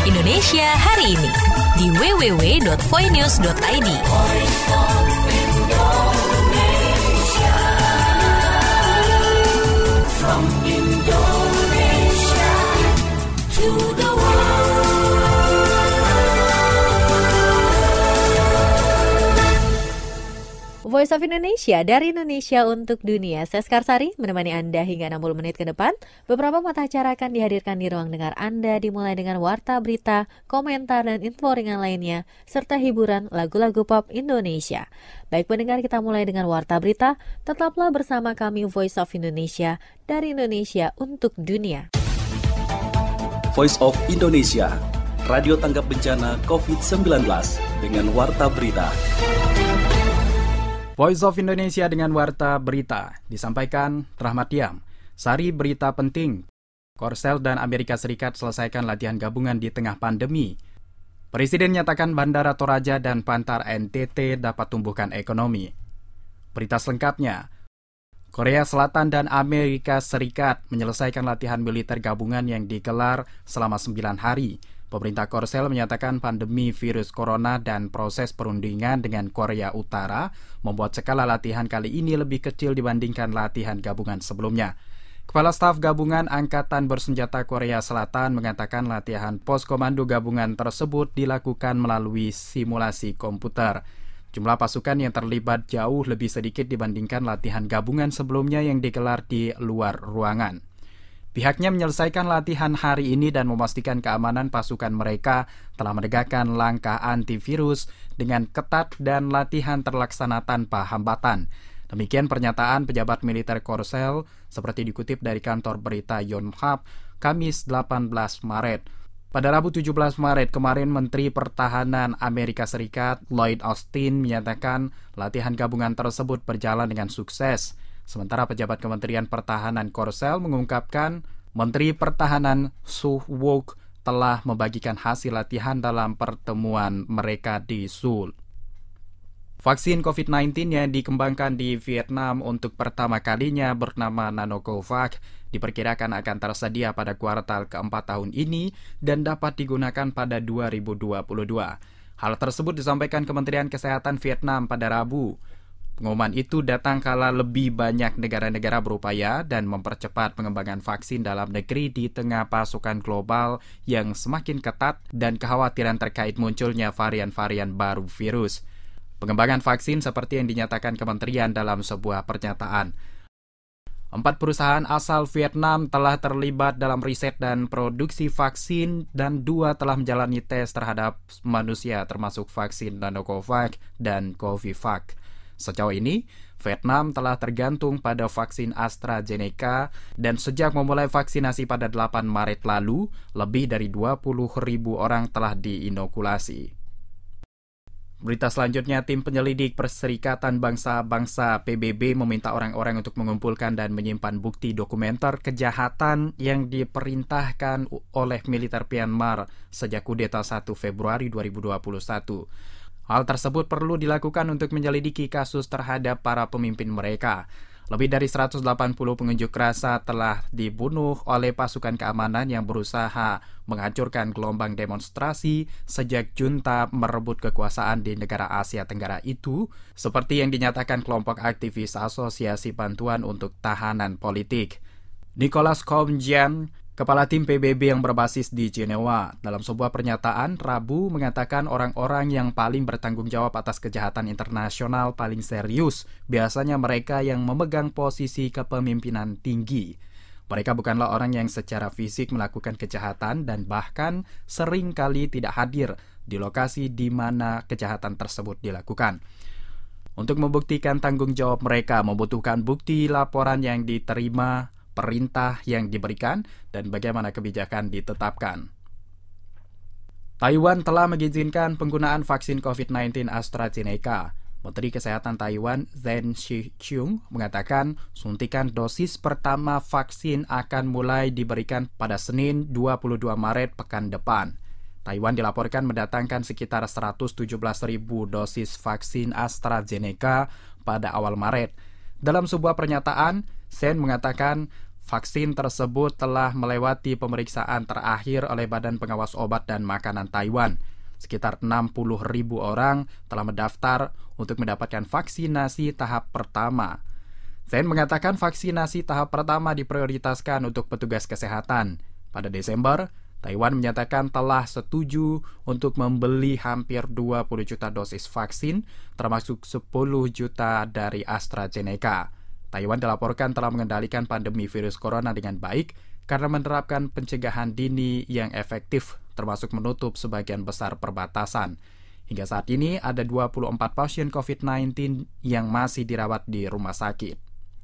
Indonesia hari ini di www.voinews.id. From Indonesia to the Voice of Indonesia, dari Indonesia untuk dunia. Saya Skarsari menemani Anda hingga 60 menit ke depan. Beberapa mata acara akan dihadirkan di ruang dengar Anda, dimulai dengan warta berita, komentar, dan info ringan lainnya, serta hiburan lagu-lagu pop Indonesia. Baik pendengar, kita mulai dengan warta berita. Tetaplah bersama kami Voice of Indonesia, dari Indonesia untuk dunia. Voice of Indonesia, radio tanggap bencana COVID-19 dengan warta berita. Voice of Indonesia dengan warta berita, disampaikan Rahmat Diam. Sari berita penting, Korsel dan Amerika Serikat selesaikan latihan gabungan di tengah pandemi. Presiden nyatakan Bandara Toraja dan Pantar NTT dapat tumbuhkan ekonomi. Berita selengkapnya, Korea Selatan dan Amerika Serikat menyelesaikan latihan militer gabungan yang digelar selama 9 hari. Pemerintah Korsel menyatakan pandemi virus corona dan proses perundingan dengan Korea Utara membuat skala latihan kali ini lebih kecil dibandingkan latihan gabungan sebelumnya. Kepala Staf Gabungan Angkatan Bersenjata Korea Selatan mengatakan latihan pos komando gabungan tersebut dilakukan melalui simulasi komputer. Jumlah pasukan yang terlibat jauh lebih sedikit dibandingkan latihan gabungan sebelumnya yang digelar di luar ruangan. Pihaknya menyelesaikan latihan hari ini dan memastikan keamanan pasukan mereka telah menegakkan langkah antivirus dengan ketat dan latihan terlaksana tanpa hambatan. Demikian pernyataan pejabat militer Korsel seperti dikutip dari kantor berita Yonhap, Kamis 18 Maret. Pada Rabu 17 Maret kemarin, Menteri Pertahanan Amerika Serikat Lloyd Austin menyatakan latihan gabungan tersebut berjalan dengan sukses. Sementara pejabat Kementerian Pertahanan Korsel mengungkapkan Menteri Pertahanan Suh Wook telah membagikan hasil latihan dalam pertemuan mereka di Seoul. Vaksin COVID-19 yang dikembangkan di Vietnam untuk pertama kalinya bernama Nanocovax diperkirakan akan tersedia pada kuartal keempat tahun ini dan dapat digunakan pada 2022. Hal tersebut disampaikan Kementerian Kesehatan Vietnam pada Rabu. Pengumuman itu datang kala lebih banyak negara-negara berupaya dan mempercepat pengembangan vaksin dalam negeri di tengah pasukan global yang semakin ketat dan kekhawatiran terkait munculnya varian-varian baru virus. Pengembangan vaksin seperti yang dinyatakan kementerian dalam sebuah pernyataan. 4 perusahaan asal Vietnam telah terlibat dalam riset dan produksi vaksin dan 2 telah menjalani tes terhadap manusia termasuk vaksin Nanocovax dan Covivac. Sejauh ini, Vietnam telah tergantung pada vaksin AstraZeneca dan sejak memulai vaksinasi pada 8 Maret lalu, lebih dari 20.000 orang telah diinokulasi. Berita selanjutnya, tim penyelidik Perserikatan Bangsa-Bangsa PBB meminta orang-orang untuk mengumpulkan dan menyimpan bukti dokumenter kejahatan yang diperintahkan oleh militer Myanmar sejak kudeta 1 Februari 2021. Hal tersebut perlu dilakukan untuk menyelidiki kasus terhadap para pemimpin mereka. Lebih dari 180 pengunjuk rasa telah dibunuh oleh pasukan keamanan yang berusaha menghancurkan gelombang demonstrasi sejak junta merebut kekuasaan di negara Asia Tenggara itu, seperti yang dinyatakan kelompok aktivis Asosiasi Bantuan untuk Tahanan Politik. Nicholas Koumjian, Kepala tim PBB yang berbasis di Jenewa, dalam sebuah pernyataan Rabu mengatakan orang-orang yang paling bertanggung jawab atas kejahatan internasional paling serius biasanya mereka yang memegang posisi kepemimpinan tinggi. Mereka bukanlah orang yang secara fisik melakukan kejahatan dan bahkan sering kali tidak hadir di lokasi di mana kejahatan tersebut dilakukan. Untuk membuktikan tanggung jawab mereka membutuhkan bukti laporan yang diterima, perintah yang diberikan, dan bagaimana kebijakan ditetapkan. Taiwan telah mengizinkan penggunaan vaksin COVID-19 AstraZeneca. Menteri Kesehatan Taiwan Zhen Shih-chung mengatakan suntikan dosis pertama vaksin akan mulai diberikan pada Senin 22 Maret pekan depan. Taiwan dilaporkan mendatangkan sekitar 117.000 dosis vaksin AstraZeneca pada awal Maret. Dalam sebuah pernyataan, Zhen mengatakan Vaksin tersebut telah melewati pemeriksaan terakhir oleh Badan Pengawas Obat dan Makanan Taiwan. Sekitar 60.000 orang telah mendaftar untuk mendapatkan vaksinasi tahap pertama. Zen mengatakan vaksinasi tahap pertama diprioritaskan untuk petugas kesehatan. Pada Desember, Taiwan menyatakan telah setuju untuk membeli hampir 20 juta dosis vaksin, termasuk 10 juta dari AstraZeneca. Taiwan dilaporkan telah mengendalikan pandemi virus corona dengan baik karena menerapkan pencegahan dini yang efektif, termasuk menutup sebagian besar perbatasan. Hingga saat ini ada 24 pasien COVID-19 yang masih dirawat di rumah sakit.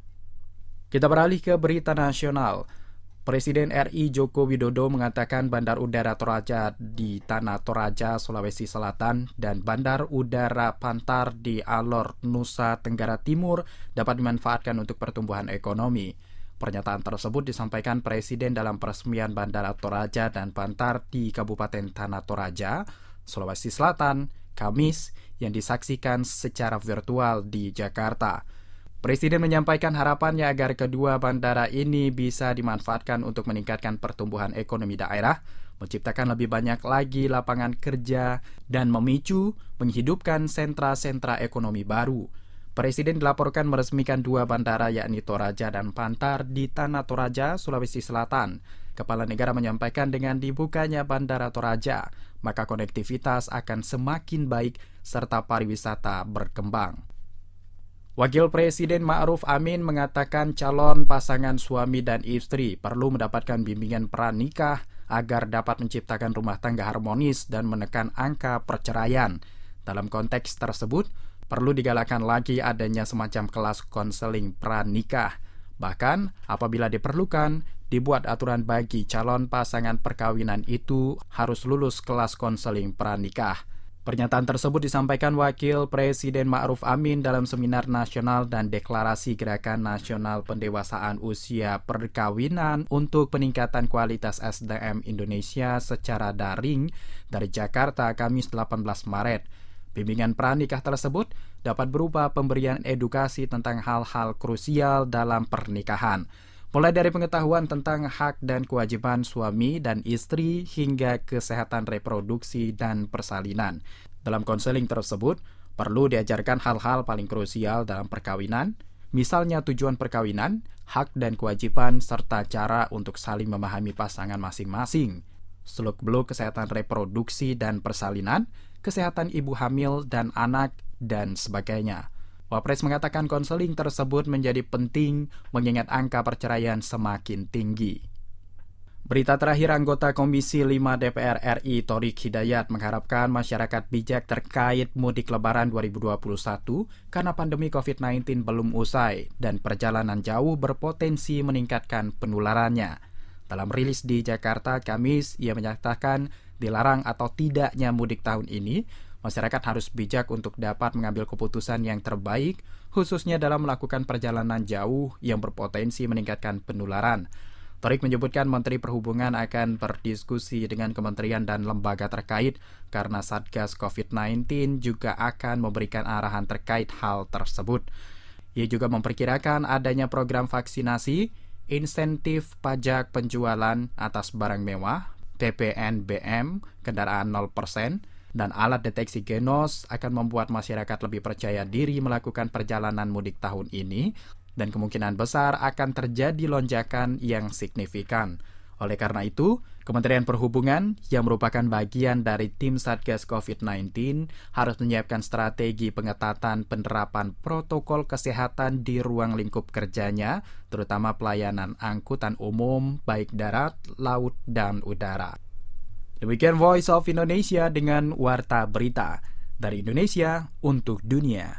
Kita beralih ke berita nasional. Presiden RI Joko Widodo mengatakan Bandar Udara Toraja di Tanah Toraja, Sulawesi Selatan dan Bandar Udara Pantar di Alor, Nusa Tenggara Timur dapat dimanfaatkan untuk pertumbuhan ekonomi. Pernyataan tersebut disampaikan Presiden dalam peresmian Bandara Toraja dan Pantar di Kabupaten Tanah Toraja, Sulawesi Selatan, Kamis, yang disaksikan secara virtual di Jakarta. Presiden menyampaikan harapannya agar kedua bandara ini bisa dimanfaatkan untuk meningkatkan pertumbuhan ekonomi daerah, menciptakan lebih banyak lagi lapangan kerja, dan memicu menghidupkan sentra-sentra ekonomi baru. Presiden dilaporkan meresmikan dua bandara yakni Toraja dan Pantar di Tanah Toraja, Sulawesi Selatan. Kepala negara menyampaikan dengan dibukanya Bandara Toraja, maka konektivitas akan semakin baik serta pariwisata berkembang. Wakil Presiden Ma'ruf Amin mengatakan calon pasangan suami dan istri perlu mendapatkan bimbingan pranikah agar dapat menciptakan rumah tangga harmonis dan menekan angka perceraian. Dalam konteks tersebut, perlu digalakkan lagi adanya semacam kelas konseling pranikah. Bahkan, apabila diperlukan, dibuat aturan bagi calon pasangan perkawinan itu harus lulus kelas konseling pranikah. Pernyataan tersebut disampaikan Wakil Presiden Ma'ruf Amin dalam Seminar Nasional dan Deklarasi Gerakan Nasional Pendewasaan Usia Perkawinan untuk Peningkatan Kualitas SDM Indonesia secara daring dari Jakarta, Kamis 18 Maret. Bimbingan pranikah tersebut dapat berupa pemberian edukasi tentang hal-hal krusial dalam pernikahan, mulai dari pengetahuan tentang hak dan kewajiban suami dan istri hingga kesehatan reproduksi dan persalinan. Dalam konseling tersebut, perlu diajarkan hal-hal paling krusial dalam perkawinan, misalnya tujuan perkawinan, hak dan kewajiban, serta cara untuk saling memahami pasangan masing-masing, seluk-beluk kesehatan reproduksi dan persalinan, kesehatan ibu hamil dan anak, dan sebagainya. Wapres mengatakan konseling tersebut menjadi penting mengingat angka perceraian semakin tinggi. Berita terakhir, anggota Komisi 5 DPR RI Thoriq Hidayat mengharapkan masyarakat bijak terkait mudik lebaran 2021 karena pandemi COVID-19 belum usai dan perjalanan jauh berpotensi meningkatkan penularannya. Dalam rilis di Jakarta, Kamis, ia menyatakan dilarang atau tidaknya mudik tahun ini, masyarakat harus bijak untuk dapat mengambil keputusan yang terbaik, khususnya dalam melakukan perjalanan jauh yang berpotensi meningkatkan penularan. Thoriq menyebutkan Menteri Perhubungan akan berdiskusi dengan kementerian dan lembaga terkait karena Satgas COVID-19 juga akan memberikan arahan terkait hal tersebut. Ia juga memperkirakan adanya program vaksinasi, insentif pajak penjualan atas barang mewah, PPNBM, kendaraan 0%, dan alat deteksi genos akan membuat masyarakat lebih percaya diri melakukan perjalanan mudik tahun ini dan kemungkinan besar akan terjadi lonjakan yang signifikan. Oleh karena itu, Kementerian Perhubungan yang merupakan bagian dari tim Satgas COVID-19 harus menyiapkan strategi pengetatan penerapan protokol kesehatan di ruang lingkup kerjanya, terutama pelayanan angkutan umum baik darat, laut, dan udara. Demikian Voice of Indonesia dengan Warta Berita dari Indonesia untuk dunia.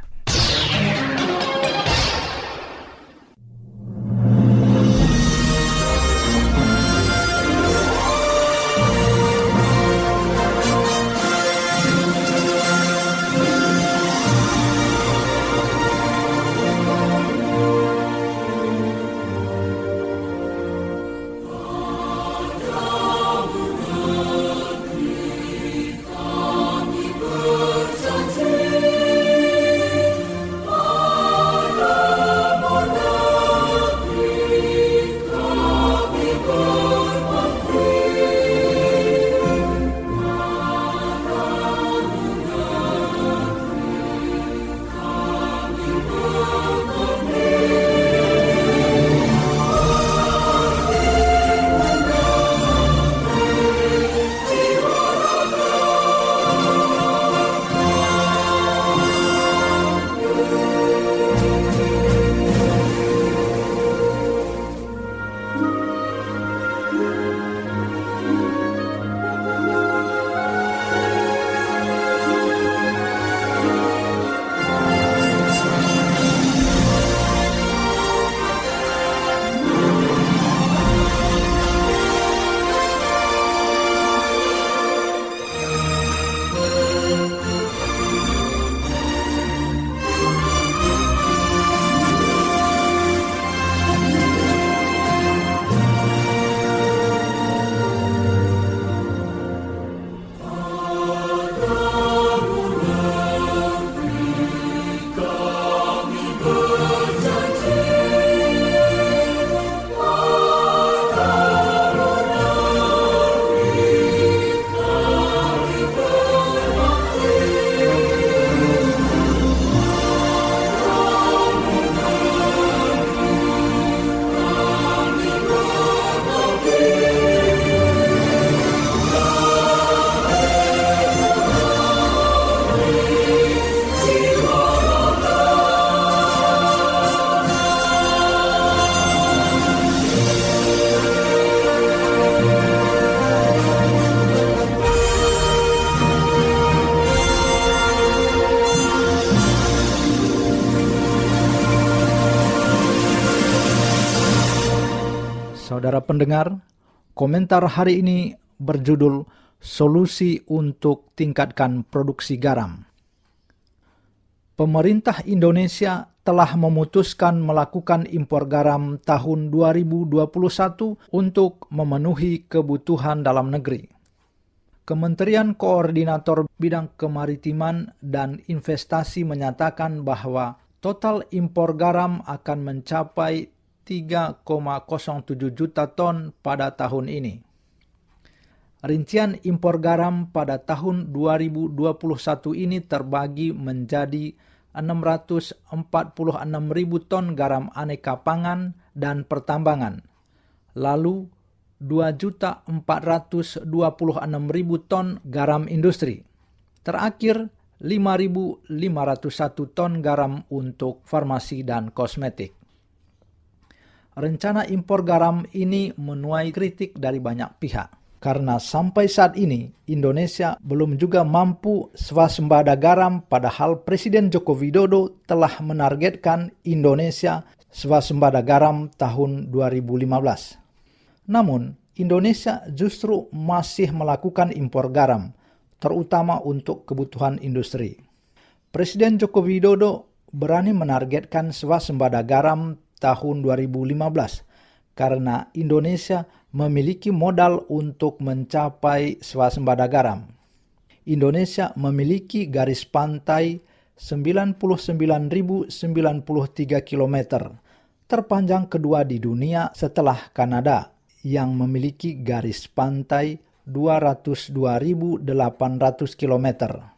pendengar, komentar hari ini berjudul Solusi untuk Tingkatkan Produksi Garam. Pemerintah Indonesia telah memutuskan melakukan impor garam tahun 2021 untuk memenuhi kebutuhan dalam negeri. Kementerian Koordinator Bidang Kemaritiman dan Investasi menyatakan bahwa total impor garam akan mencapai 3,07 juta ton pada tahun ini. Rincian impor garam pada tahun 2021 ini terbagi menjadi 646.000 ton garam aneka pangan dan pertambangan, lalu 2.426.000 ton garam industri, terakhir 5.501 ton garam untuk farmasi dan kosmetik. Rencana impor garam ini menuai kritik dari banyak pihak, karena sampai saat ini Indonesia belum juga mampu swasembada garam, padahal Presiden Joko Widodo telah menargetkan Indonesia swasembada garam tahun 2015. Namun, Indonesia justru masih melakukan impor garam, terutama untuk kebutuhan industri. Presiden Joko Widodo berani menargetkan swasembada garam tahun 2015 karena Indonesia memiliki modal untuk mencapai swasembada garam. Indonesia memiliki garis pantai 99.093 km, terpanjang kedua di dunia setelah Kanada yang memiliki garis pantai 202.800 km.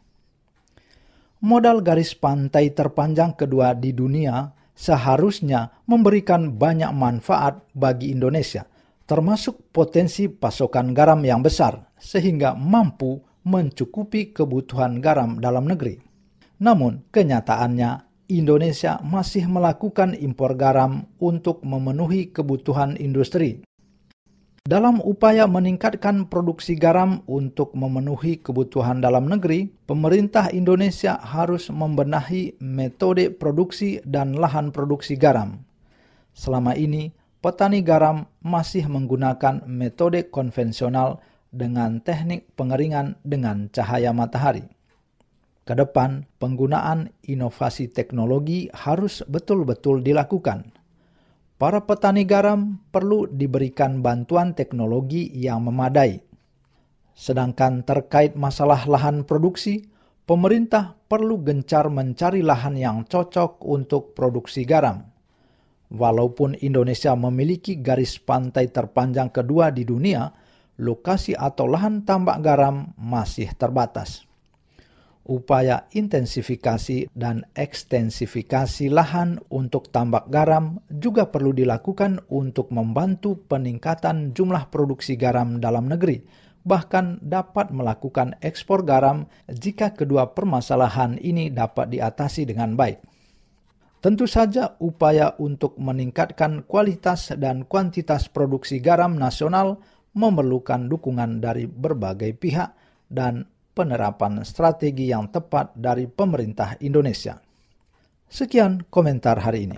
Modal garis pantai terpanjang kedua di dunia seharusnya memberikan banyak manfaat bagi Indonesia, termasuk potensi pasokan garam yang besar, sehingga mampu mencukupi kebutuhan garam dalam negeri. Namun, kenyataannya Indonesia masih melakukan impor garam untuk memenuhi kebutuhan industri. Dalam upaya meningkatkan produksi garam untuk memenuhi kebutuhan dalam negeri, pemerintah Indonesia harus membenahi metode produksi dan lahan produksi garam. Selama ini, petani garam masih menggunakan metode konvensional dengan teknik pengeringan dengan cahaya matahari. Kedepan, penggunaan inovasi teknologi harus betul-betul dilakukan. Para petani garam perlu diberikan bantuan teknologi yang memadai. Sedangkan terkait masalah lahan produksi, pemerintah perlu gencar mencari lahan yang cocok untuk produksi garam. Walaupun Indonesia memiliki garis pantai terpanjang kedua di dunia, lokasi atau lahan tambak garam masih terbatas. Upaya intensifikasi dan ekstensifikasi lahan untuk tambak garam juga perlu dilakukan untuk membantu peningkatan jumlah produksi garam dalam negeri, bahkan dapat melakukan ekspor garam jika kedua permasalahan ini dapat diatasi dengan baik. Tentu saja upaya untuk meningkatkan kualitas dan kuantitas produksi garam nasional memerlukan dukungan dari berbagai pihak dan penerapan strategi yang tepat dari pemerintah Indonesia. Sekian komentar hari ini.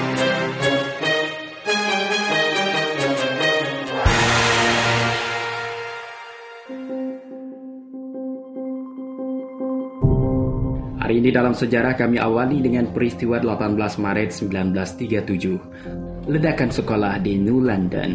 Hari ini dalam sejarah kami awali dengan peristiwa 18 Maret 1937, ledakan sekolah di New London.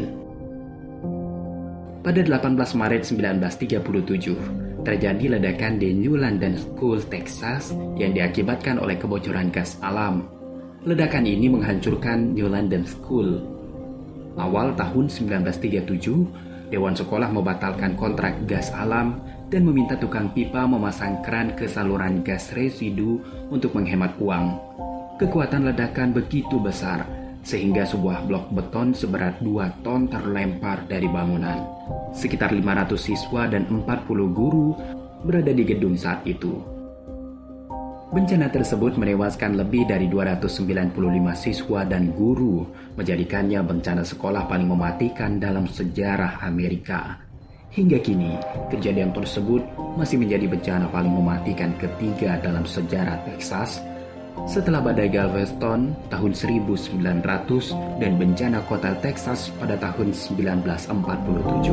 Pada 18 Maret 1937, terjadi ledakan di New London School, Texas yang diakibatkan oleh kebocoran gas alam. Ledakan ini menghancurkan New London School. Awal tahun 1937, Dewan Sekolah membatalkan kontrak gas alam dan meminta tukang pipa memasang keran ke saluran gas residu untuk menghemat uang. Kekuatan ledakan begitu besar, sehingga sebuah blok beton seberat 2 ton terlempar dari bangunan. Sekitar 500 siswa dan 40 guru berada di gedung saat itu. Bencana tersebut menewaskan lebih dari 295 siswa dan guru, menjadikannya bencana sekolah paling mematikan dalam sejarah Amerika. Hingga kini, kejadian tersebut masih menjadi bencana paling mematikan ketiga dalam sejarah Texas, setelah badai Galveston tahun 1900 dan bencana kota Texas pada tahun 1947.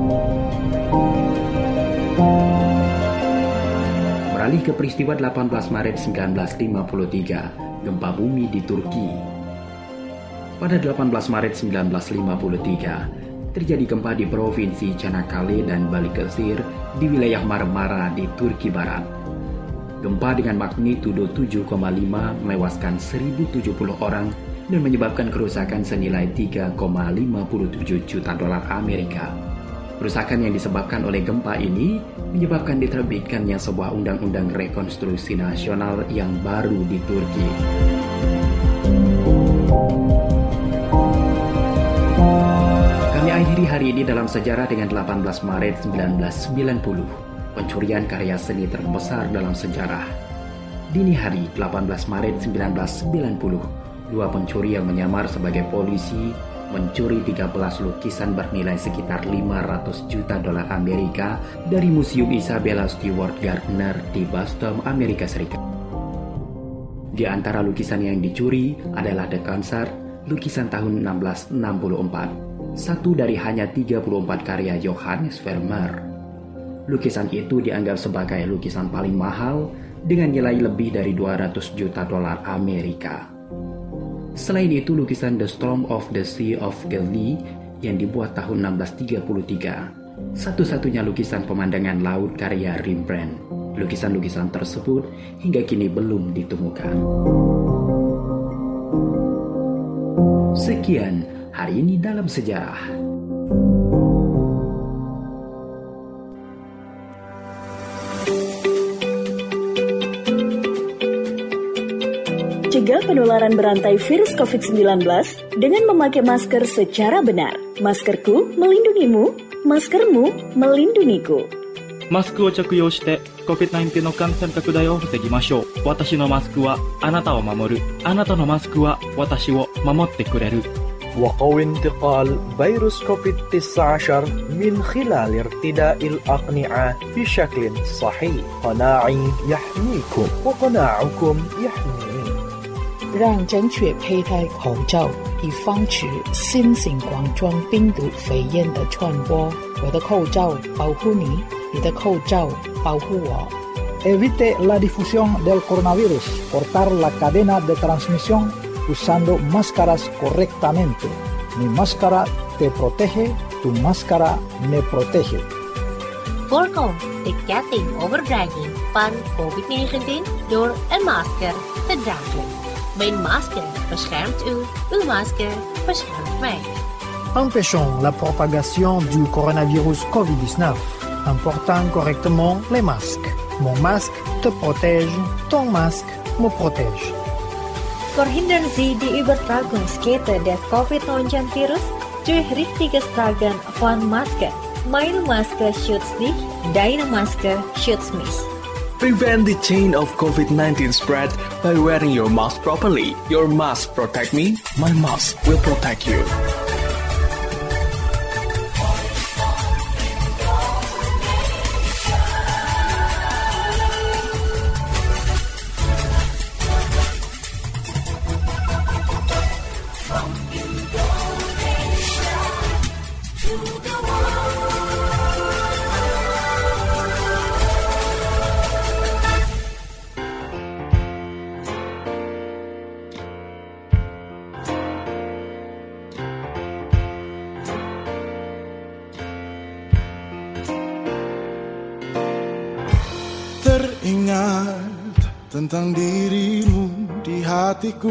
Beralih ke peristiwa 18 Maret 1953, gempa bumi di Turki. Pada 18 Maret 1953, terjadi gempa di Provinsi Çanakkale dan Balıkesir di wilayah Marmara di Turki Barat. Gempa dengan magnitudo 7,5 melewaskan 1.070 orang dan menyebabkan kerusakan senilai 3,57 juta dolar Amerika. Kerusakan yang disebabkan oleh gempa ini menyebabkan diterbitkannya sebuah undang-undang rekonstruksi nasional yang baru di Turki. Kami akhiri hari ini dalam sejarah dengan 18 Maret 1990. Pencurian karya seni terbesar dalam sejarah. Dini hari 18 Maret 1990, dua pencuri yang menyamar sebagai polisi mencuri 13 lukisan bernilai sekitar 500 juta dolar Amerika dari Museum Isabella Stewart Gardner di Boston, Amerika Serikat. Di antara lukisan yang dicuri adalah The Concert, lukisan tahun 1664, satu dari hanya 34 karya Johannes Vermeer. Lukisan itu dianggap sebagai lukisan paling mahal dengan nilai lebih dari 200 juta dolar Amerika. Selain itu, lukisan The Storm of the Sea of Galilee yang dibuat tahun 1633, satu-satunya lukisan pemandangan laut karya Rembrandt. Lukisan-lukisan tersebut hingga kini belum ditemukan. Sekian hari ini dalam sejarah. Cegah penularan berantai virus COVID-19 dengan memakai masker secara benar. Maskerku melindungimu, maskermu melindungiku. マスクを着用して COVID-19 の感染拡大を防ぎましょう。私のマスクはあなたを守る。あなたのマスクは私を守ってくれる。 وقوي انتقال فيروس كوفيد-19 من خلال ارتداء الأقنعة بشكل صحيح. قناعي يحميكم وقناعكم يحميني. 让正确佩戴口罩，以防止新型冠状病毒肺炎的传播。我的口罩保护你，你的口罩保护我。 Evite la difusión del coronavirus, cortar la cadena de transmisión usando máscaras correctamente. Mi máscara te protege, tu máscara me protege. Voorkom de kettingoverdraging van COVID-19 door een masker te dragen. Mijn masker beschermt u, uw masker beschermt mij. Empêchons la propagation du coronavirus COVID-19 en portant correctement les masques. Mon masque te protège, ton masque me protège. Verhindern Sie die Übertragungskette des COVID-19-Virus durch richtiges Tragen von Maske. Meine Maske schützt dich, deine Maske schützt mich. Prevent the chain of COVID-19 spread by wearing your mask properly. Your mask protect me, my mask will protect you. Teringat tentang dirimu di hatiku,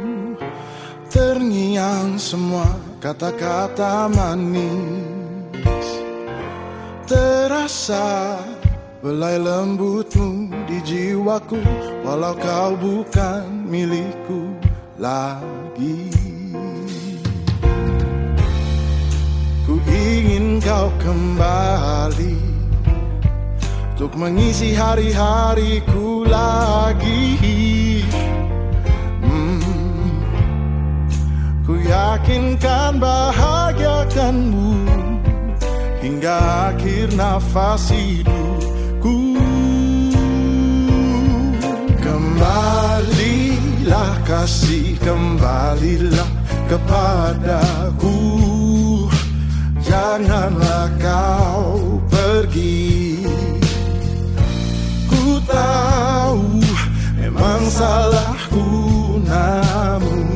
terngiang semua kata-kata manis, terasa belai lembutmu di jiwaku, walau kau bukan milikku lagi. Ku ingin kau kembali untuk mengisi hari-hariku lagi. Ku yakinkan bahagiakanmu hingga akhir nafas hidupku. Kembali Kembalilah kasih, kembalilah kepadaku. Janganlah kau pergi. Ku tahu memang salahku, namun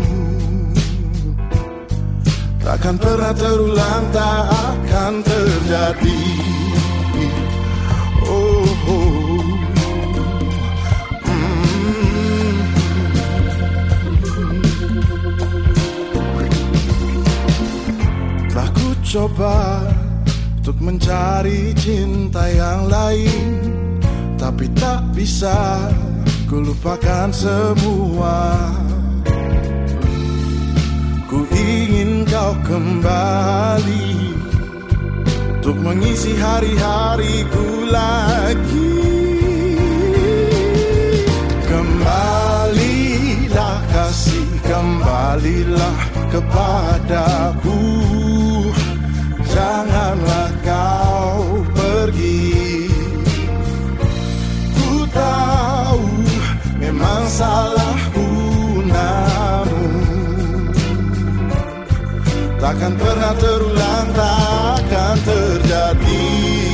takkan pernah terulang, tak akan terjadi. Oh, oh. Telah ku coba untuk mencari cinta yang lain, tapi tak bisa, ku lupakan semua. Ku ingin kau kembali untuk mengisi hari-hariku lagi. Kembalilah kasih, kembalilah kepadaku. Janganlah kau pergi. Ku tahu memang salahku, namun takkan pernah terulang, takkan terjadi.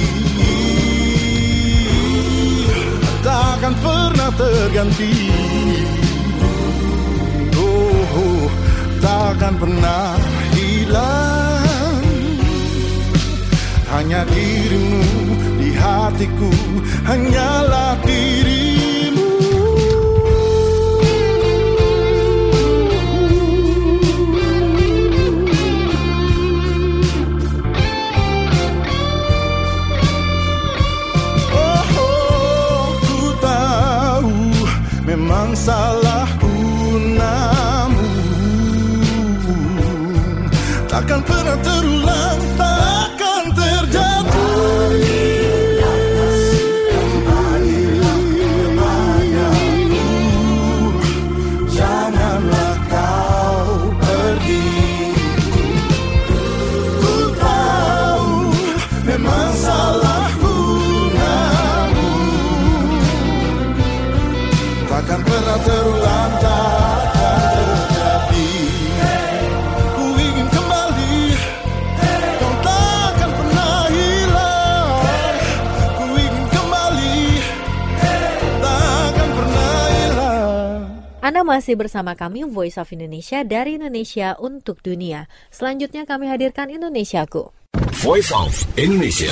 Takkan pernah terganti. Oh, takkan pernah hilang. Hanya dirimu di hatiku, hanyalah dirimu. Oh, ku tahu memang salahku, namun takkan pernah terulang, takkan terjadi. Kembalilah kepadaku. Janganlah kau pergi. Ku tahu memang salahku, namun takkan pernah terulang, takkan terjadi. Ku ingin kembali, kau takkan pernah hilang. Ku ingin kembali, takkan pernah hilang. Anda masih bersama kami Voice of Indonesia dari Indonesia untuk dunia. Selanjutnya kami hadirkan Indonesiaku. Voice of Indonesia.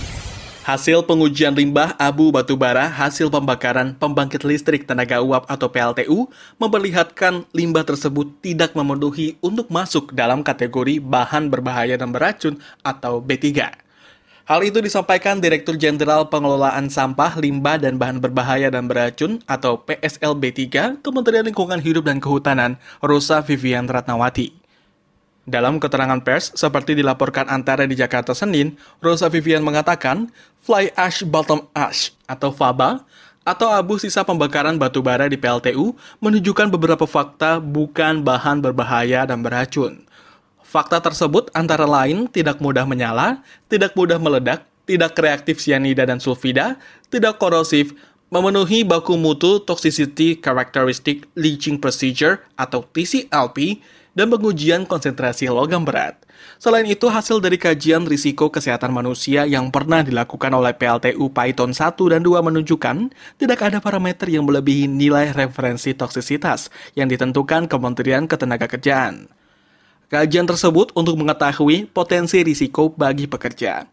Hasil pengujian limbah abu batubara hasil pembakaran pembangkit listrik tenaga uap atau PLTU memperlihatkan limbah tersebut tidak memenuhi untuk masuk dalam kategori bahan berbahaya dan beracun atau B3. Hal itu disampaikan Direktur Jenderal Pengelolaan Sampah, Limbah, dan Bahan Berbahaya dan Beracun atau PSLB3 Kementerian Lingkungan Hidup dan Kehutanan, Rosa Vivian Ratnawati. Dalam keterangan pers, seperti dilaporkan Antara di Jakarta Senin, Rosa Vivian mengatakan, fly ash bottom ash atau FABA, atau abu sisa pembakaran batubara di PLTU, menunjukkan beberapa fakta bukan bahan berbahaya dan beracun. Fakta tersebut antara lain tidak mudah menyala, tidak mudah meledak, tidak reaktif sianida dan sulfida, tidak korosif, memenuhi baku mutu Toxicity Characteristic Leaching Procedure atau TCLP, dan pengujian konsentrasi logam berat. Selain itu, hasil dari kajian risiko kesehatan manusia yang pernah dilakukan oleh PLTU Python 1 dan 2 menunjukkan tidak ada parameter yang melebihi nilai referensi toksisitas yang ditentukan Kementerian Ketenagakerjaan. Kajian tersebut untuk mengetahui potensi risiko bagi pekerja.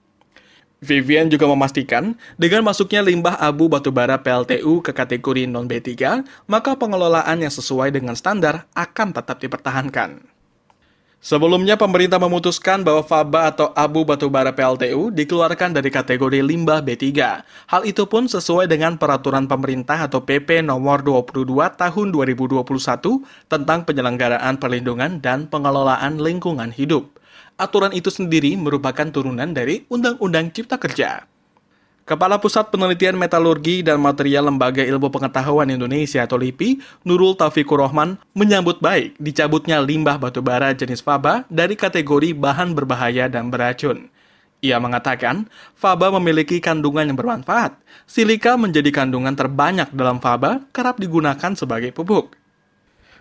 Vivian juga memastikan, dengan masuknya limbah abu batubara PLTU ke kategori non-B3, maka pengelolaan yang sesuai dengan standar akan tetap dipertahankan. Sebelumnya, pemerintah memutuskan bahwa FABA atau abu batubara PLTU dikeluarkan dari kategori limbah B3. Hal itu pun sesuai dengan peraturan pemerintah atau PP nomor 22 tahun 2021 tentang penyelenggaraan perlindungan dan pengelolaan lingkungan hidup. Aturan itu sendiri merupakan turunan dari Undang-Undang Cipta Kerja. Kepala Pusat Penelitian Metalurgi dan Material Lembaga Ilmu Pengetahuan Indonesia atau LIPI, Nurul Taufikur Rahman, menyambut baik dicabutnya limbah batubara jenis FABA dari kategori bahan berbahaya dan beracun. Ia mengatakan, FABA memiliki kandungan yang bermanfaat. Silika menjadi kandungan terbanyak dalam FABA, kerap digunakan sebagai pupuk.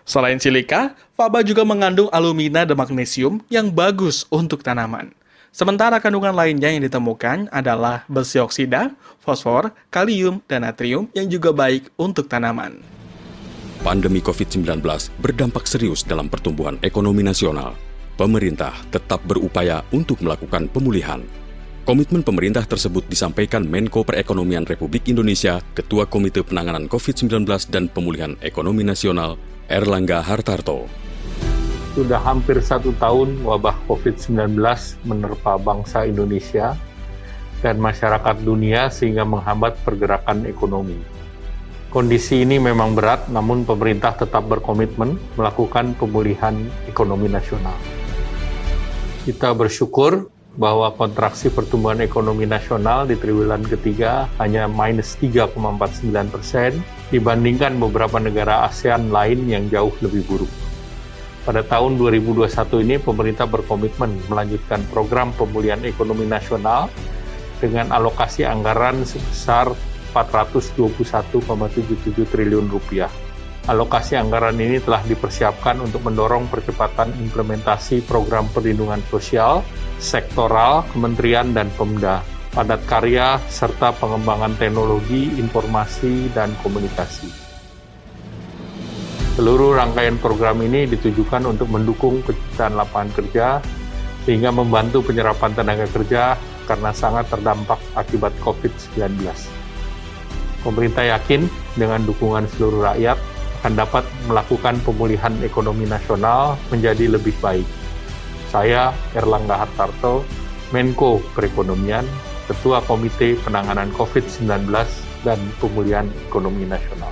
Selain silika, faba juga mengandung alumina dan magnesium yang bagus untuk tanaman. Sementara kandungan lainnya yang ditemukan adalah besi oksida, fosfor, kalium, dan natrium yang juga baik untuk tanaman. Pandemi COVID-19 berdampak serius dalam pertumbuhan ekonomi nasional. Pemerintah tetap berupaya untuk melakukan pemulihan. Komitmen pemerintah tersebut disampaikan Menko Perekonomian Republik Indonesia, Ketua Komite Penanganan COVID-19 dan Pemulihan Ekonomi Nasional, Erlangga Hartarto. Sudah hampir 1 tahun wabah COVID-19 menerpa bangsa Indonesia dan masyarakat dunia sehingga menghambat pergerakan ekonomi. Kondisi ini memang berat, namun pemerintah tetap berkomitmen melakukan pemulihan ekonomi nasional. Kita bersyukur bahwa kontraksi pertumbuhan ekonomi nasional di triwulan ketiga hanya minus 3,49% dibandingkan beberapa negara ASEAN lain yang jauh lebih buruk. Pada tahun 2021 ini, pemerintah berkomitmen melanjutkan program pemulihan ekonomi nasional dengan alokasi anggaran sebesar 421,77 triliun rupiah. Alokasi anggaran ini telah dipersiapkan untuk mendorong percepatan implementasi program perlindungan sosial, sektoral, kementerian, dan Pemda, padat karya, serta pengembangan teknologi, informasi, dan komunikasi. Seluruh rangkaian program ini ditujukan untuk mendukung penciptaan lapangan kerja, sehingga membantu penyerapan tenaga kerja karena sangat terdampak akibat COVID-19. Pemerintah yakin dengan dukungan seluruh rakyat, akan dapat melakukan pemulihan ekonomi nasional menjadi lebih baik. Saya, Erlangga Hartarto, Menko Perekonomian, Ketua Komite Penanganan COVID-19 dan Pemulihan Ekonomi Nasional.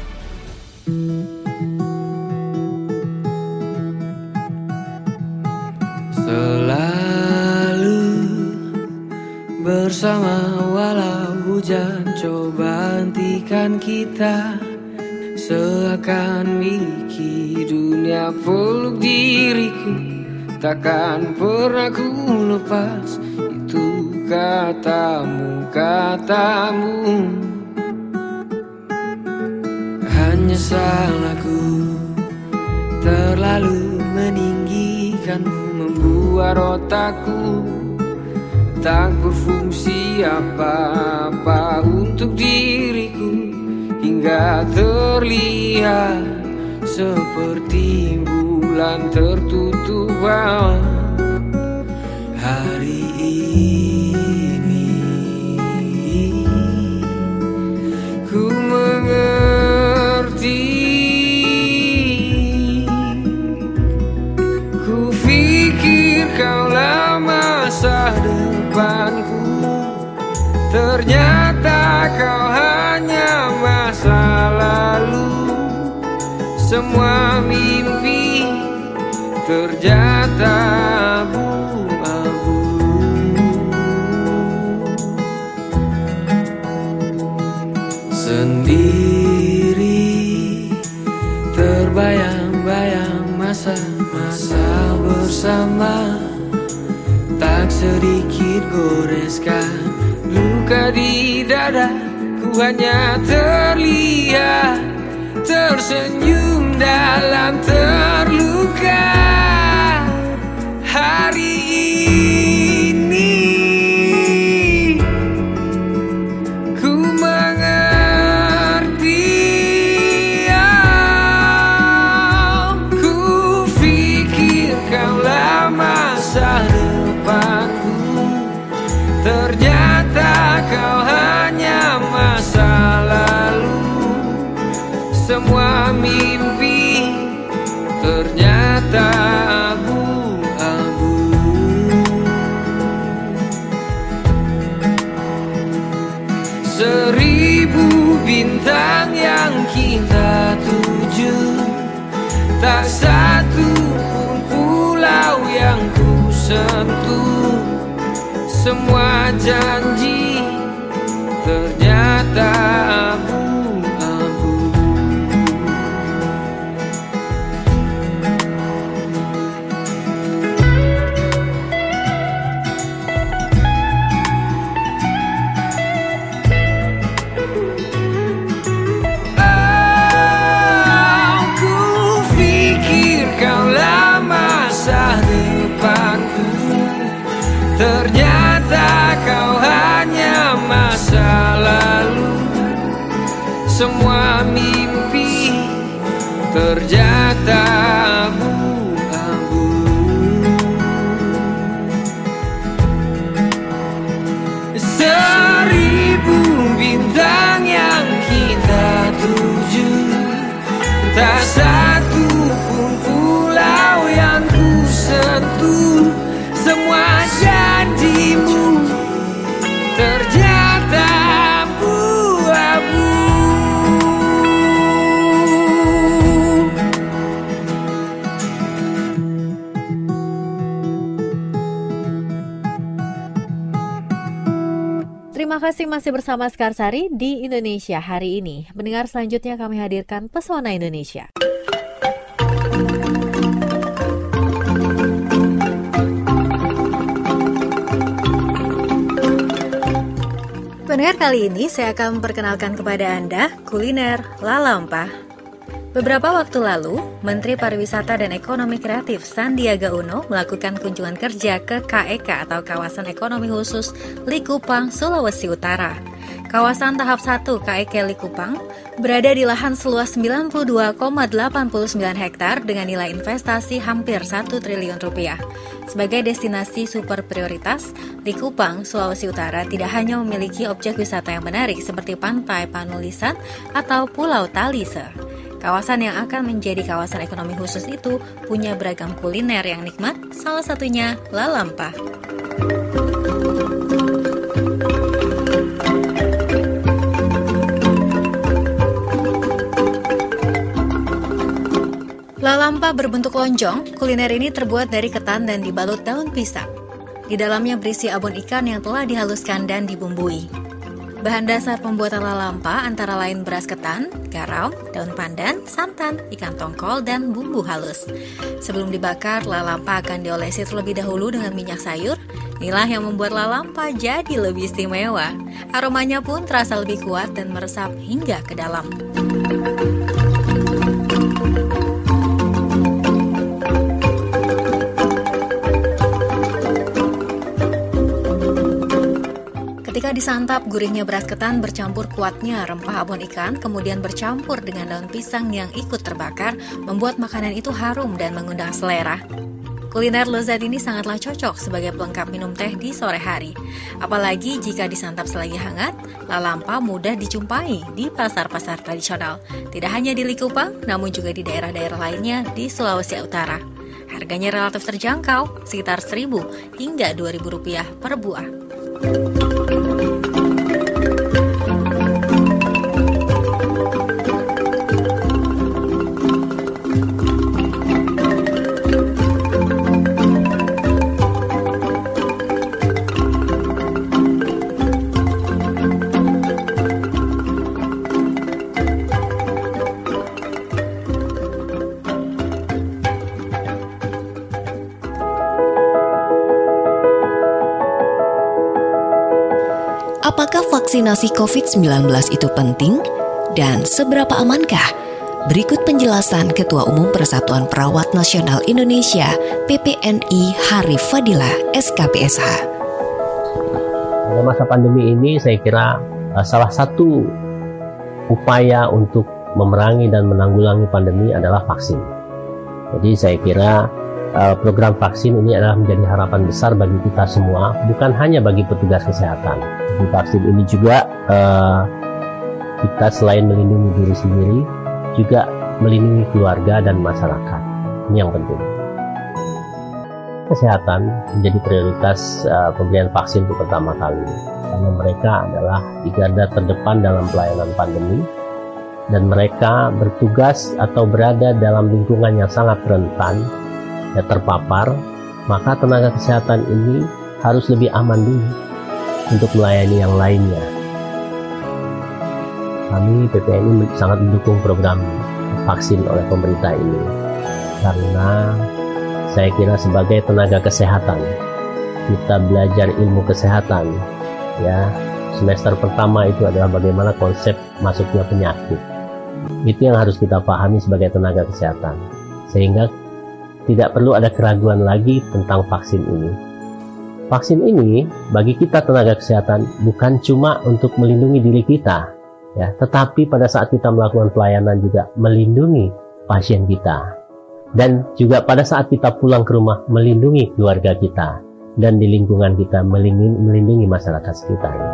Selalu bersama walau hujan coba hentikan kita. Seakan miliki dunia peluk diriku, takkan pernah ku lepas itu katamu. Hanya salahku terlalu meninggikanmu, membuat otakku tak berfungsi apa-apa untuk diriku. Hingga terlihat seperti bulan tertutup awan. Hari ini ku mengerti. Ku pikir kaulah masa depanku, ternyata kau hanya masa lalu. Semua mimpi ternyata abu-abu. Sendiri terbayang-bayang masa-masa bersama, tak sedikit goreskan luka di dada. Ku hanya terlihat tersenyum dalam terluka. Hari ini ku mengerti. Ku pikir kaulah masa depanku, ternyata kau hanya masa lalu. Semua mimpi ternyata abu-abu. Seribu bintang yang kita tuju, tak satu pun pulau yang ku sentuh. Semua janji ternyata abu-abu. Ku semua mimpi ternyata abu-abu. Seribu bintang yang kita tuju, tak satu pun pulau yang ku sentuh. Semua janjimu ternyata abu-abu. Terima kasih masih bersama Sekarsari di Indonesia hari ini. Mendengar selanjutnya kami hadirkan Pesona Indonesia. Pendengar, kali ini saya akan memperkenalkan kepada Anda kuliner Lalampah. Beberapa waktu lalu, Menteri Pariwisata dan Ekonomi Kreatif Sandiaga Uno melakukan kunjungan kerja ke KEK atau Kawasan Ekonomi Khusus Likupang, Sulawesi Utara. Kawasan tahap 1 KEK Likupang berada di lahan seluas 92,89 hektar dengan nilai investasi hampir 1 triliun rupiah. Sebagai destinasi super prioritas, Likupang, Sulawesi Utara tidak hanya memiliki objek wisata yang menarik seperti Pantai Panulisan atau Pulau Talise. Kawasan yang akan menjadi kawasan ekonomi khusus itu punya beragam kuliner yang nikmat, salah satunya Lalampah. Lalampah berbentuk lonjong, kuliner ini terbuat dari ketan dan dibalut daun pisang. Di dalamnya berisi abon ikan yang telah dihaluskan dan dibumbui. Bahan dasar pembuatan lalampah antara lain beras ketan, garam, daun pandan, santan, ikan tongkol, dan bumbu halus. Sebelum dibakar, lalampah akan diolesi terlebih dahulu dengan minyak sayur. Inilah yang membuat lalampah jadi lebih istimewa. Aromanya pun terasa lebih kuat dan meresap hingga ke dalam. Ketika disantap, gurihnya beras ketan bercampur kuatnya rempah abon ikan, kemudian bercampur dengan daun pisang yang ikut terbakar, membuat makanan itu harum dan mengundang selera. Kuliner lezat ini sangatlah cocok sebagai pelengkap minum teh di sore hari. Apalagi jika disantap selagi hangat, lalampah mudah dijumpai di pasar-pasar tradisional. Tidak hanya di Likupang, namun juga di daerah-daerah lainnya di Sulawesi Utara. Harganya relatif terjangkau, sekitar Rp1.000 hingga Rp2.000 per buah. Apakah vaksinasi COVID-19 itu penting? Dan seberapa amankah? Berikut penjelasan Ketua Umum Persatuan Perawat Nasional Indonesia PPNI Harif Fadilah SKPSH. Pada masa pandemi ini saya kira salah satu upaya untuk memerangi dan menanggulangi pandemi adalah vaksin. Jadi saya kira program vaksin ini adalah menjadi harapan besar bagi kita semua, bukan hanya bagi petugas kesehatan. Di vaksin ini juga kita selain melindungi diri sendiri, juga melindungi keluarga dan masyarakat. Ini yang penting. Kesehatan menjadi prioritas pemberian vaksin untuk pertama kali, karena mereka adalah di garda terdepan dalam pelayanan pandemi, dan mereka bertugas atau berada dalam lingkungan yang sangat rentan ya terpapar, maka tenaga kesehatan ini harus lebih aman dulu untuk melayani yang lainnya. Kami PPNI sangat mendukung program vaksin oleh pemerintah ini, karena saya kira sebagai tenaga kesehatan kita belajar ilmu kesehatan ya. Semester pertama itu adalah bagaimana konsep masuknya penyakit. Itu yang harus kita pahami sebagai tenaga kesehatan, sehingga tidak perlu ada keraguan lagi tentang vaksin ini. Vaksin ini bagi kita tenaga kesehatan bukan cuma untuk melindungi diri kita, ya, tetapi pada saat kita melakukan pelayanan juga melindungi pasien kita, dan juga pada saat kita pulang ke rumah melindungi keluarga kita, dan di lingkungan kita melindungi masyarakat sekitarnya.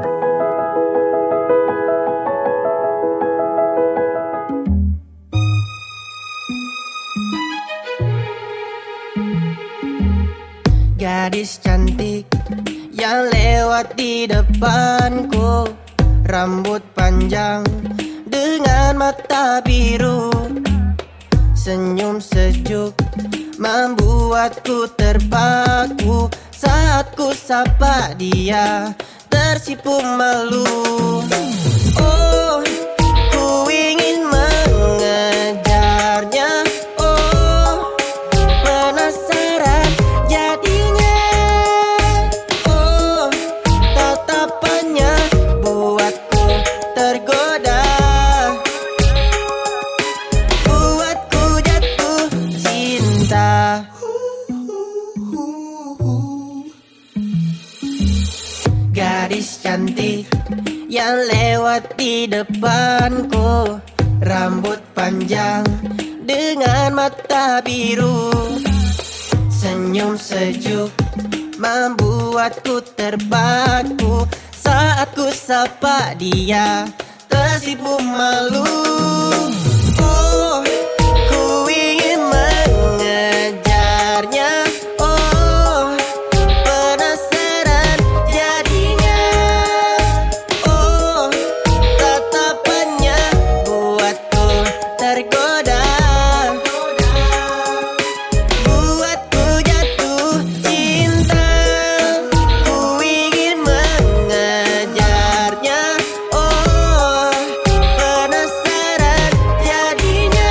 Gadis cantik yang lewat di depanku, rambut panjang dengan mata biru, senyum sejuk membuatku terpaku. Saat ku sapa dia tersipu malu. Oh, ku ingin mengejarnya. Oh, penasaran jadinya. Oh, tatapannya buatku tergoda, buatku jatuh cinta. Gadis cantik yang lewat di depanku, rambut panjang dengan mata biru, senyum sejuk membuatku terpaku. Saat ku sapa dia tersipu malu. Oh, ku ingin mengejarnya. Oh, penasaran jadinya. Oh, tatapannya buatku tergoda, buatku jatuh cinta. Ku ingin mengejarnya. Oh, penasaran jadinya.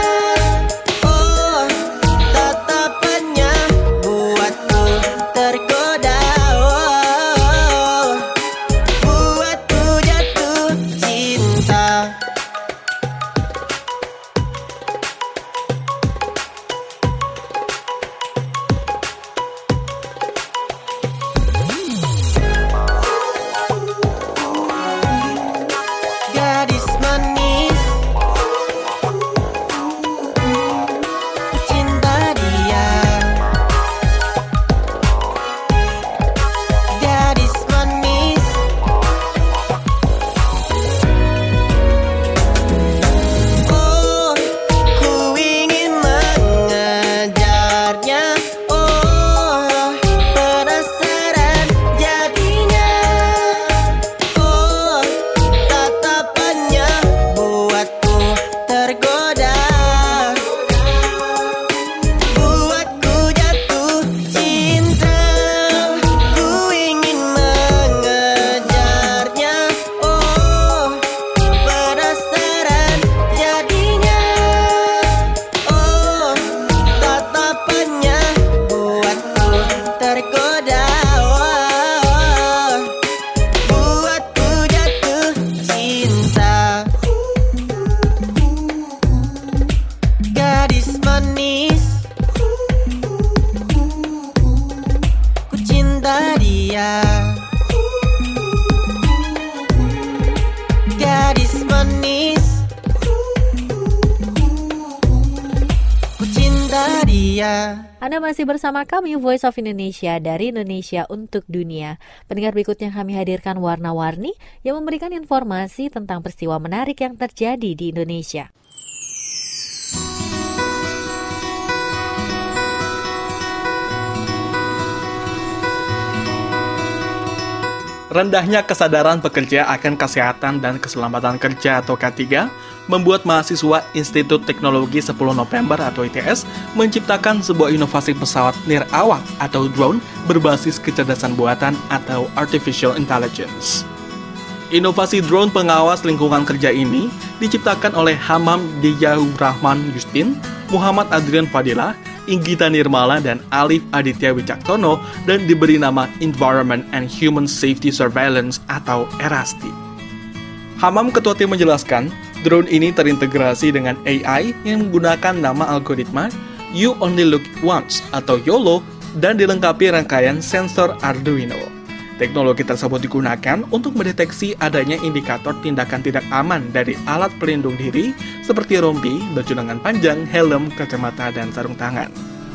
Oh, tatapannya buatku tergoda. Oh, buatku jatuh cinta. Gadis manis, ku cinta dia. Gadis manis, oh, ku ingin mengejarnya. Oh, penasaran jadinya. Oh, tatapannya buatku tergoda, buatku jatuh cinta. Ku ingin mengejarnya. Oh, penasaran jadinya. Oh, tatapannya buatku tergoda. Oh, buatku jatuh cinta. Gadis manis, ku cinta dia. Gadis manis, ku cinta dia. Anda masih bersama kami Voice of Indonesia dari Indonesia untuk Dunia. Pendengar, berikutnya kami hadirkan warna-warni yang memberikan informasi tentang peristiwa menarik yang terjadi di Indonesia. Rendahnya kesadaran pekerja akan kesehatan dan keselamatan kerja atau K3 membuat mahasiswa Institut Teknologi 10 November atau ITS menciptakan sebuah inovasi pesawat nirawak atau drone berbasis kecerdasan buatan atau Artificial Intelligence. Inovasi drone pengawas lingkungan kerja ini diciptakan oleh Hamam Diyaur Rahman Justin, Muhammad Adrian Fadilah, Inggita Nirmala, dan Alif Aditya Wicaksono, dan diberi nama Environment and Human Safety Surveillance atau ERASTI. Hamam Ketua Tim menjelaskan, drone ini terintegrasi dengan AI yang menggunakan nama algoritma You Only Look Once atau YOLO dan dilengkapi rangkaian sensor Arduino. Teknologi tersebut digunakan untuk mendeteksi adanya indikator tindakan tidak aman dari alat pelindung diri seperti rompi, baju lengan panjang, helm, kacamata, dan sarung tangan.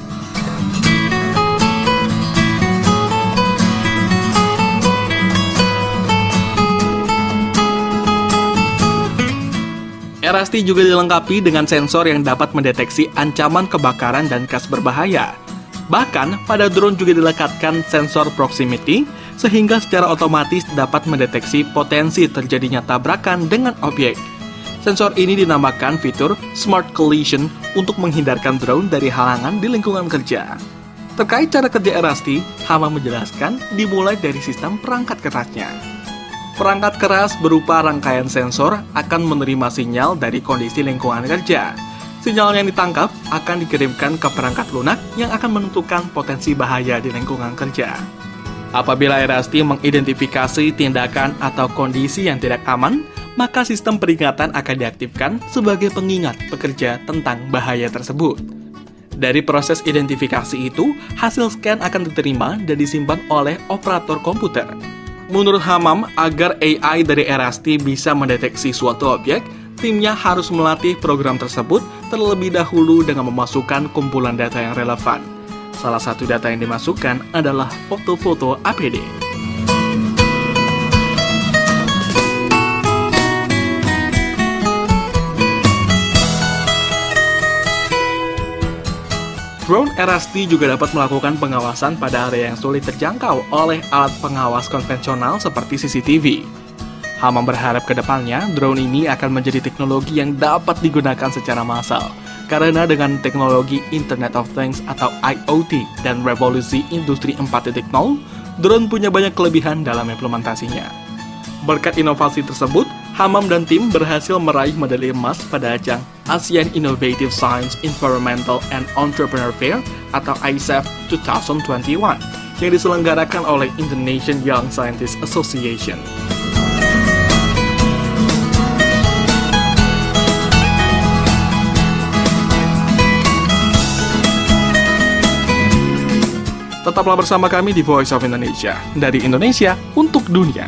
Erasti juga dilengkapi dengan sensor yang dapat mendeteksi ancaman kebakaran dan gas berbahaya. Bahkan, pada drone juga dilekatkan sensor proximity, sehingga secara otomatis dapat mendeteksi potensi terjadinya tabrakan dengan objek. Sensor ini dinamakan fitur Smart Collision untuk menghindarkan drone dari halangan di lingkungan kerja. Terkait cara kerja Erasti, Hamam menjelaskan dimulai dari sistem perangkat kerasnya. Perangkat keras berupa rangkaian sensor akan menerima sinyal dari kondisi lingkungan kerja. Sinyal yang ditangkap akan dikirimkan ke perangkat lunak yang akan menentukan potensi bahaya di lingkungan kerja. Apabila Erasti mengidentifikasi tindakan atau kondisi yang tidak aman, maka sistem peringatan akan diaktifkan sebagai pengingat pekerja tentang bahaya tersebut. Dari proses identifikasi itu, hasil scan akan diterima dan disimpan oleh operator komputer. Menurut Hamam, agar AI dari Erasti bisa mendeteksi suatu objek, timnya harus melatih program tersebut terlebih dahulu dengan memasukkan kumpulan data yang relevan. Salah satu data yang dimasukkan adalah foto-foto APD. Drone Erasti juga dapat melakukan pengawasan pada area yang sulit terjangkau oleh alat pengawas konvensional seperti CCTV. Hamam berharap ke depannya, drone ini akan menjadi teknologi yang dapat digunakan secara massal. Karena dengan teknologi Internet of Things atau IoT dan revolusi industri 4.0, drone punya banyak kelebihan dalam implementasinya. Berkat inovasi tersebut, Hamam dan tim berhasil meraih medali emas pada ajang ASEAN Innovative Science, Environmental and Entrepreneur Fair atau ISEF 2021 yang diselenggarakan oleh Indonesian Young Scientists Association. Tetaplah bersama kami di Voice of Indonesia, dari Indonesia untuk dunia.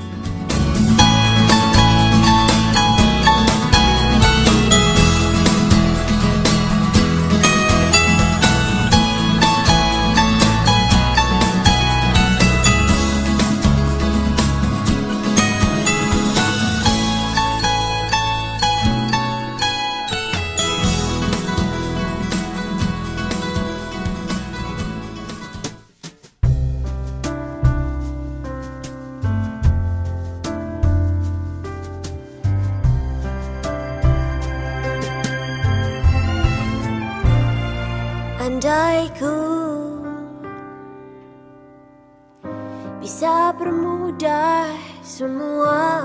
Andai ku bisa permudah semua,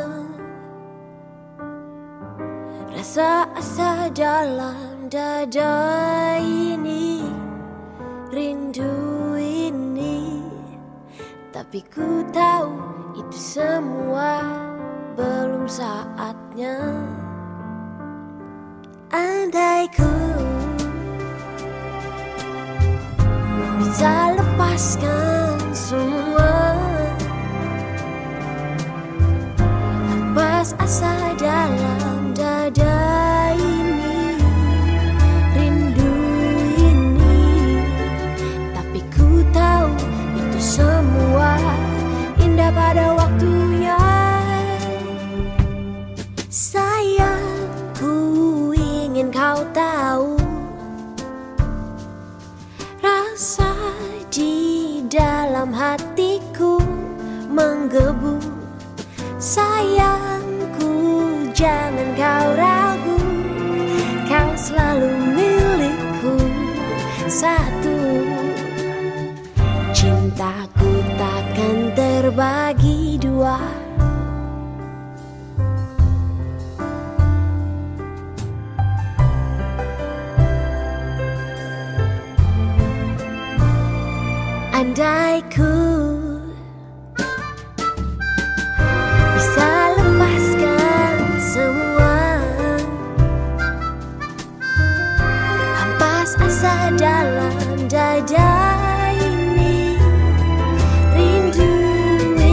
rasa asa dalam dada ini, rindu ini, tapi ku tahu itu semua belum saatnya. Andai ku bisa lepaskan semua, lepas asa dalam dada ini, rindu ini, tapi ku tahu itu semua indah pada waktunya. Sayang, ku ingin kau tahu rasa di dalam hatiku menggebu. Sayangku, jangan kau ragu, kau selalu milikku satu. Cintaku takkan terbagi dua. Andai ku bisa lepaskan semua, hampas asa dalam dada ini, rindu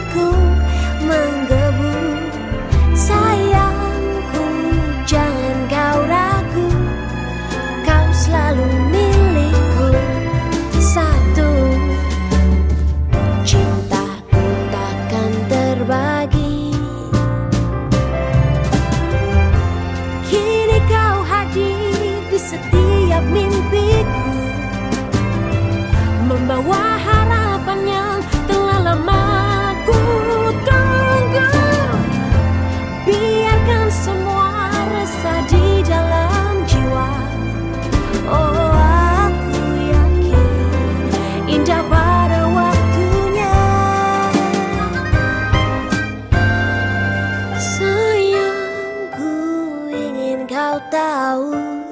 hatiku menggebu. Sayangku, jangan kau ragu, kau selalu milikku. Satu, cintaku takkan terbagi. Kini kau hadir di setiap mimpiku, membawa harapan yang telah lama ku tunggu. Biarkan semua resah di dalam jiwa. Oh, aku yakin indah pada waktunya. Sayangku, ingin kau tahu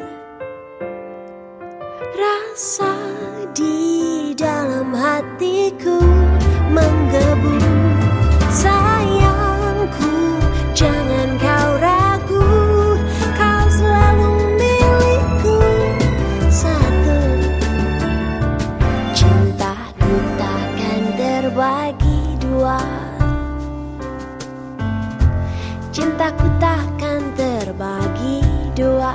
rasa di dalam hatiku menggebu. Sayangku, jangan kau ragu, kau selalu milikku. Satu, cintaku takkan terbagi dua. Cintaku takkan terbagi dua.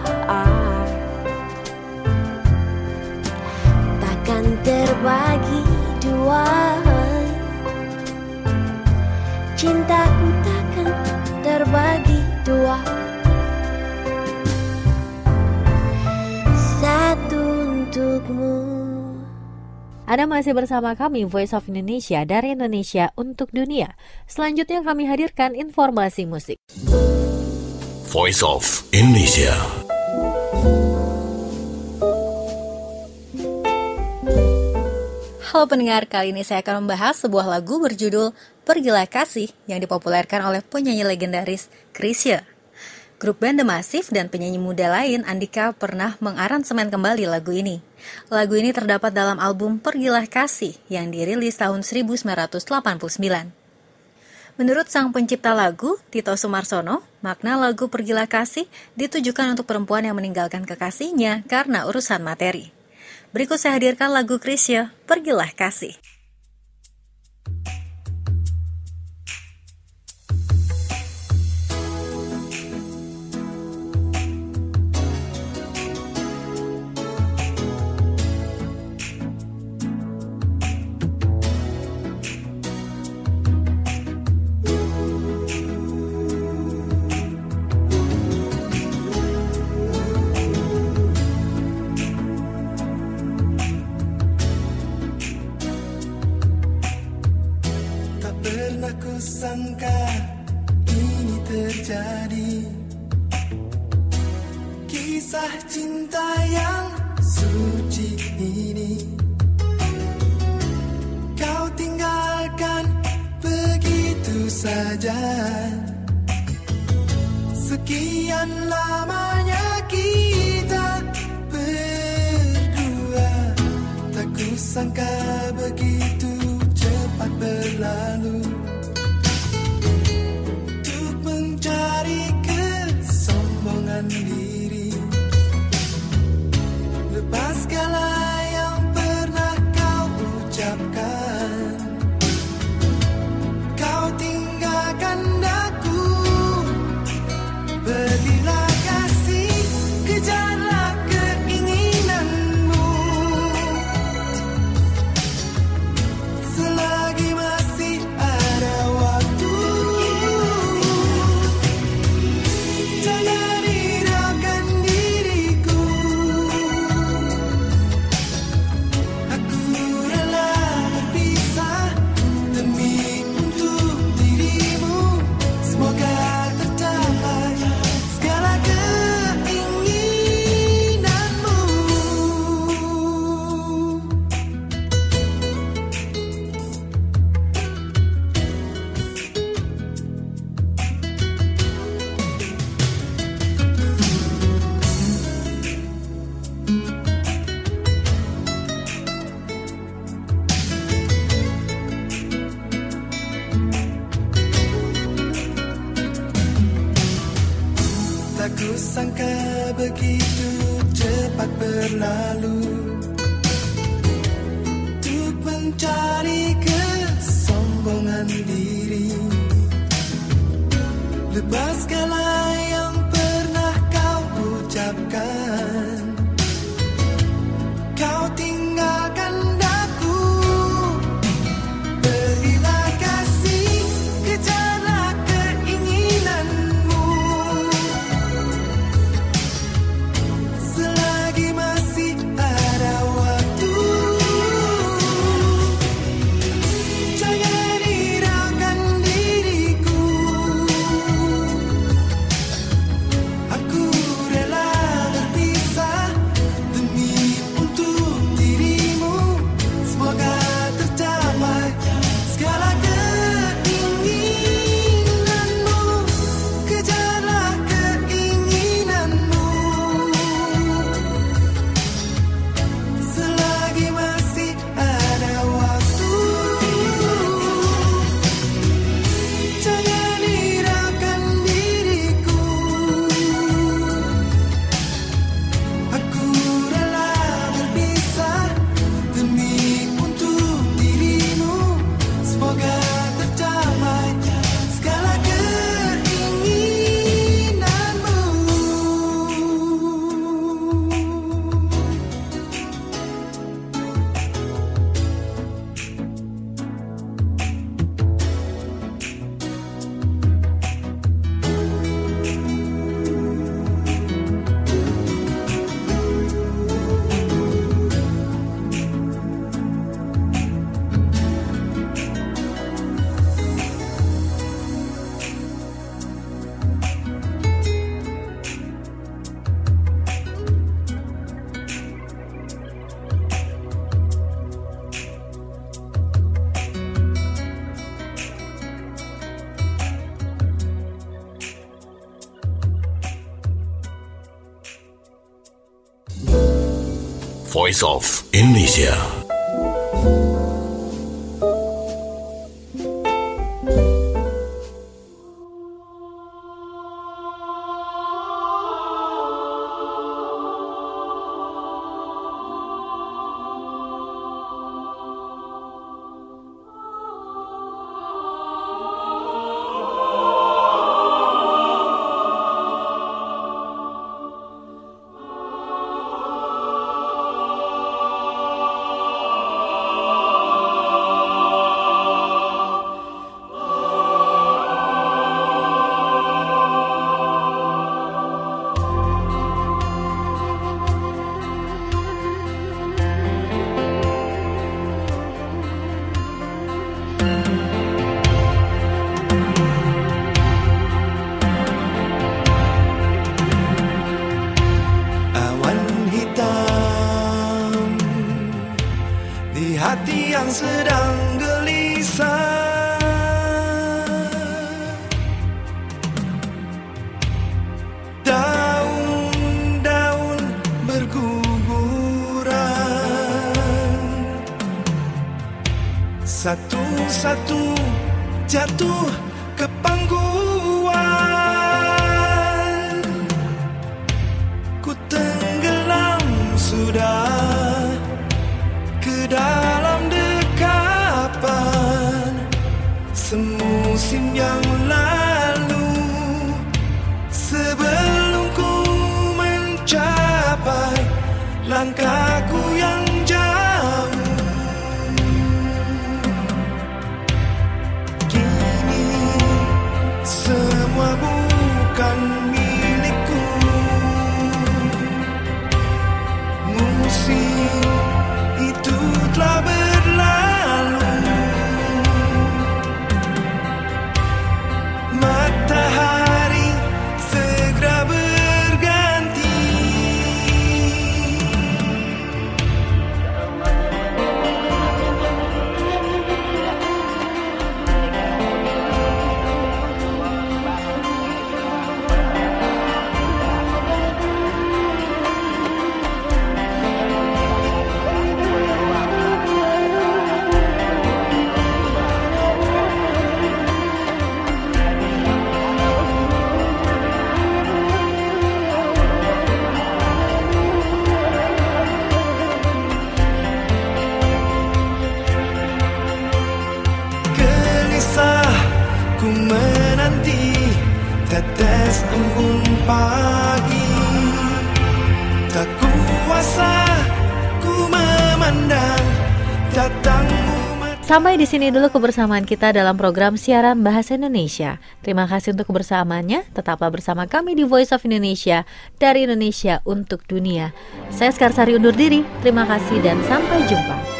Takkan terbagi dua. Cintaku takkan terbagi dua. Satu untukmu. Anda masih bersama kami Voice of Indonesia dari Indonesia untuk dunia. Selanjutnya kami hadirkan informasi musik. Voice of Indonesia. Halo pendengar, kali ini saya akan membahas sebuah lagu berjudul Pergilah Kasih yang dipopulerkan oleh penyanyi legendaris Chrisye. Grup band The Massive dan penyanyi muda lain Andika pernah mengaransemen kembali lagu ini. Lagu ini terdapat dalam album Pergilah Kasih yang dirilis tahun 1989. Menurut sang pencipta lagu, Tito Sumarsono, makna lagu Pergilah Kasih ditujukan untuk perempuan yang meninggalkan kekasihnya karena urusan materi. Berikut saya hadirkan lagu Chrisye, Pergilah Kasih. Sangka ini terjadi, kisah cinta yang suci ini kau tinggalkan begitu saja. Sekian lamanya kita berdua, tak kusangka begitu cepat berlalu. Cari kesombongan diri, lepas segala yang pernah kau ucapkan. Kau tinggalkan aku, pergilah kasih, kejarlah keinginanmu. Selagi masih ada waktu, jangan hiraukan diriku. Aku rela berpisah demi untuk dirimu. Semoga tercapai segala keinginanmu. Tak kusangka begitu cepat berlalu, untuk mencari kesombongan sombongan diri. Lepas segala yang pernah kau ucapkan, kau tinggalkan daku. Berilah kasih, kejarlah keinginanmu. Selagi masih ada waktu, jangan hiraukan diriku. Aku rela berpisah demi untuk dirimu. Semoga tercapai segala keinginanmu. Kejarlah keinginanmu. Selagi masih ada waktu, jangan hiraukan diriku. Aku rela berpisah demi untuk dirimu. Semoga tercapai segala keinginanmu. Voice of Indonesia. Awan hitam di hati yang sedang gelisah. Daun-daun berguguran, satu-satu jatuh ke pangkuan. Ku tenggelam sudah ke dalam dekapan semusim yang lalu. Sebelum ku mencapai langkahku yang jauh, kini ku menanti tetes embun pagi. Tak kuasa ku memandang datangmu. Sampai di sini dulu kebersamaan kita dalam program siaran Bahasa Indonesia. Terima kasih untuk kebersamaannya. Tetaplah bersama kami di Voice of Indonesia, dari Indonesia untuk dunia. Saya Sekarsari undur diri. Terima kasih dan sampai jumpa.